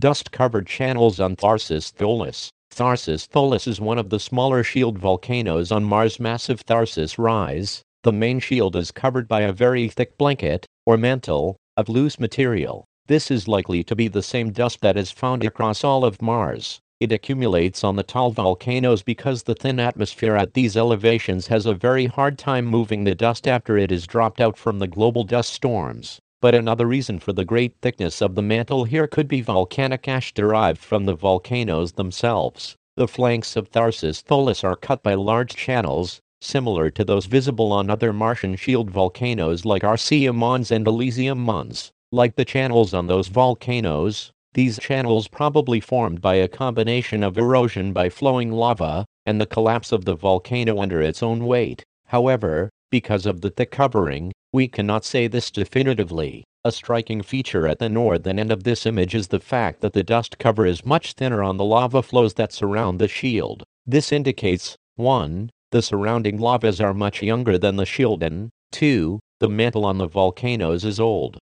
Dust-covered channels on Tharsis Tholis. Tharsis Tholis is one of the smaller shield volcanoes on Mars' massive Tharsis Rise. The main shield is covered by a very thick blanket, or mantle, of loose material. This is likely to be the same dust that is found across all of Mars. It accumulates on the tall volcanoes because the thin atmosphere at these elevations has a very hard time moving the dust after it is dropped out from the global dust storms. But another reason for the great thickness of the mantle here could be volcanic ash derived from the volcanoes themselves. The flanks of Tharsis Tholis are cut by large channels, similar to those visible on other Martian shield volcanoes like Arceum Mons and Elysium Mons. Like the channels on those volcanoes, these channels probably formed by a combination of erosion by flowing lava and the collapse of the volcano under its own weight. However, because of the thick covering, we cannot say this definitively. A striking feature at the northern end of this image is the fact that the dust cover is much thinner on the lava flows that surround the shield. This indicates, 1. The surrounding lavas are much younger than the shield, and 2. The mantle on the volcanoes is old.